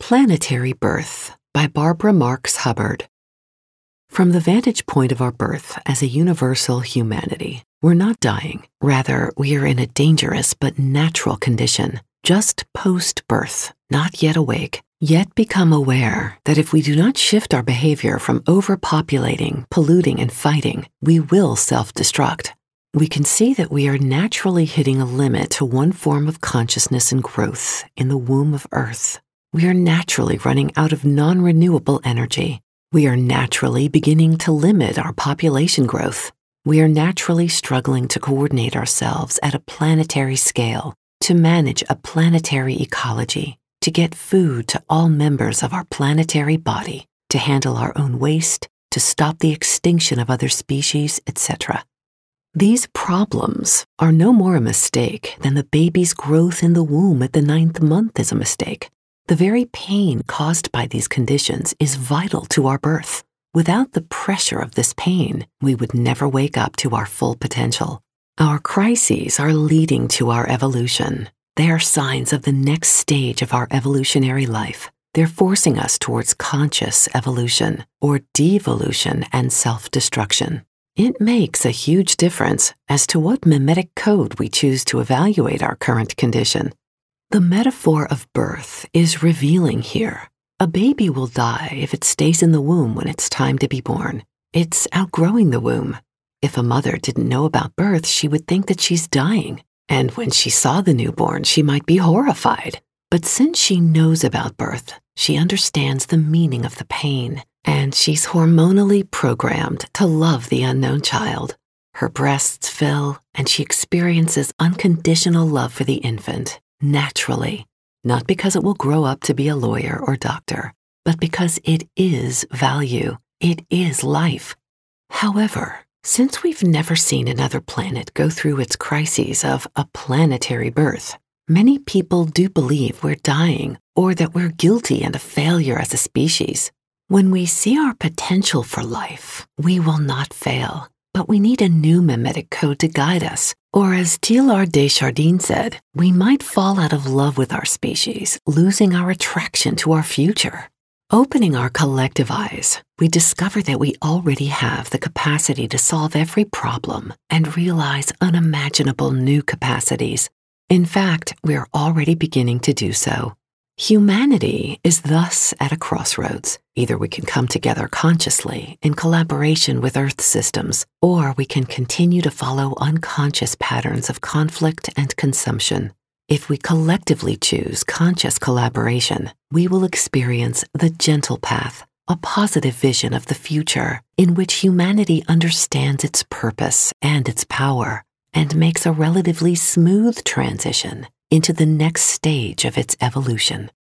Planetary Birth by Barbara Marx Hubbard. From the vantage point of our birth as a universal humanity, we're not dying. Rather, we are in a dangerous but natural condition, just post-birth, not yet awake, yet become aware that if we do not shift our behavior from overpopulating, polluting, and fighting, we will self-destruct. We can see that we are naturally hitting a limit to one form of consciousness and growth in the womb of Earth. We are naturally running out of non-renewable energy. We are naturally beginning to limit our population growth. We are naturally struggling to coordinate ourselves at a planetary scale, to manage a planetary ecology, to get food to all members of our planetary body, to handle our own waste, to stop the extinction of other species, etc. These problems are no more a mistake than the baby's growth in the womb at the 9th month is a mistake. The very pain caused by these conditions is vital to our birth. Without the pressure of this pain, we would never wake up to our full potential. Our crises are leading to our evolution. They are signs of the next stage of our evolutionary life. They're forcing us towards conscious evolution, or devolution and self-destruction. It makes a huge difference as to what mimetic code we choose to evaluate our current condition. The metaphor of birth is revealing here. A baby will die if it stays in the womb when it's time to be born. It's outgrowing the womb. If a mother didn't know about birth, she would think that she's dying. And when she saw the newborn, she might be horrified. But since she knows about birth, she understands the meaning of the pain, and she's hormonally programmed to love the unknown child. Her breasts fill, and she experiences unconditional love for the infant, naturally, not because it will grow up to be a lawyer or doctor, but because it is value, it is life. However, since we've never seen another planet go through its crises of a planetary birth, many people do believe we're dying or that we're guilty and a failure as a species. When we see our potential for life, we will not fail, but we need a new mimetic code to guide us. Or as Teilhard de Chardin said, we might fall out of love with our species, losing our attraction to our future. Opening our collective eyes, we discover that we already have the capacity to solve every problem and realize unimaginable new capacities. In fact, we're already beginning to do so. Humanity is thus at a crossroads. Either we can come together consciously in collaboration with Earth systems, or we can continue to follow unconscious patterns of conflict and consumption. If we collectively choose conscious collaboration, we will experience the gentle path, a positive vision of the future in which humanity understands its purpose and its power, and makes a relatively smooth transition into the next stage of its evolution.